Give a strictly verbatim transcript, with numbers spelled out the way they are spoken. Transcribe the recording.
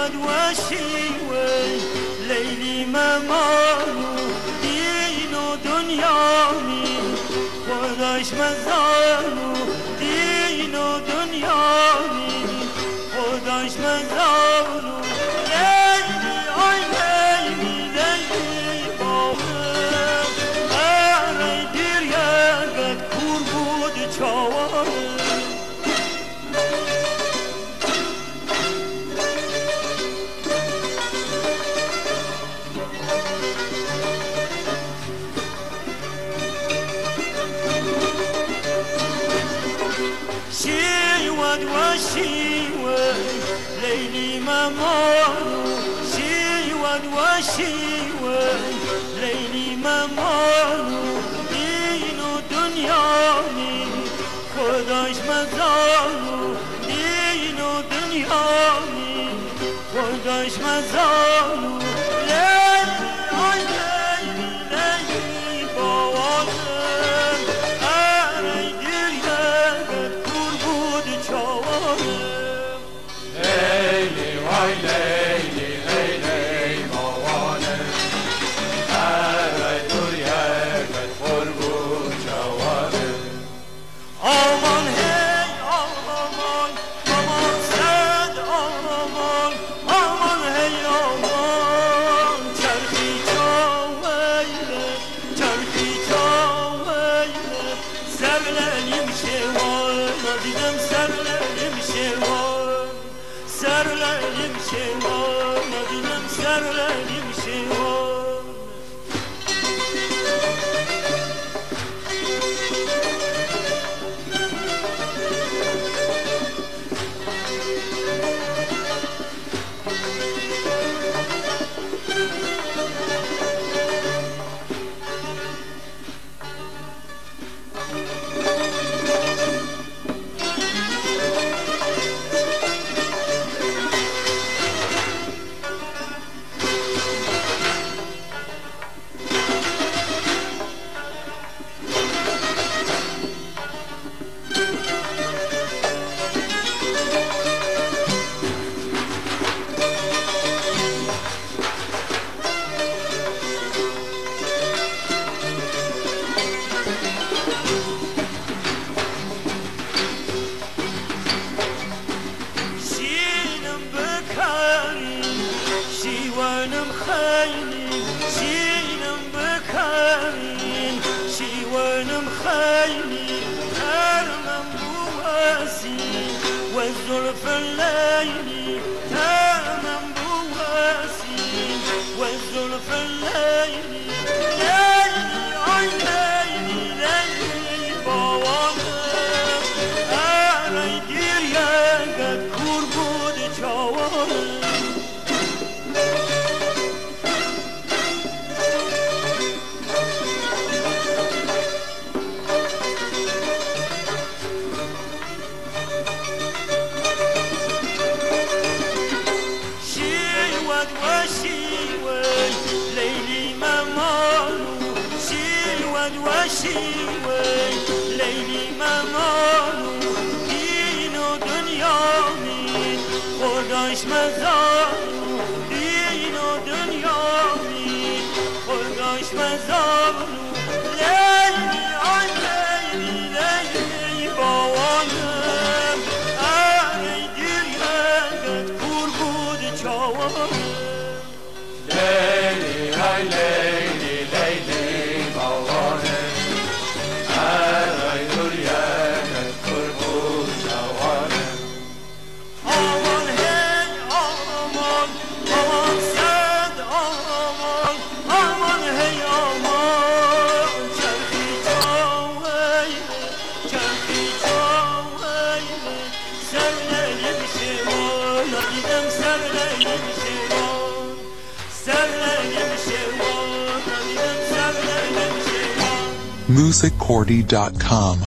شیود و شیوه لیلی ممانو دین و دنیامی خداش مزانو دین و دنیامی خداش مزانو لیلی آی لیلی لیلی باقر اره دیر یگت کور بود چاواره شیود و شیوه لیلی ممانو شیود و شیوه لیلی ممانو دین و دنیامی خداش مزانو دین و دنیامی خداش مزانو لیلی آی لیلی لیلی باوانم اره دیر یگت کور بود چاوانم لیلی وای لیلی لیلی باوانم اره دیر یگت کور بود چاوانم آمان هی آمان آمان صد آمان آمان هی آمان چرخی چاویله چرخی چاویله سر لعلیم شوان ندیدم سر لعلیم شوان سر لعلیم شوان ندیدم سر لعلیم شوان شینم بکاری شیوانم خیلی شینم بکاری شیوانم خیلی ترمم بوسی و زلف لیلی ترمم بوسی و زلف لیلی لیلی آی لیلی لیلی باوانم اره دیر یگت کور بود چاوانم شیود و شیوه لیلی ممانو شیود و شیوه لیلی ممانو دین و دنیامی خداش مزانو دین و دنیامی خداش مزانو لیلی آی لیلی لیلی باوانم اره دیر یگت کور بود چاوانم لیلی های لیلی لیلی باوانم اره دیر یگت کور بود چاوانم آمان هی آمان آمان صد آمان آمان هی آمان چرخی چاویله چرخی چاویله سر لیلی شوان ندیدم سر لیلی شوان سر لیلی شوان ندیدم سر لیلی شوان music cordy dot com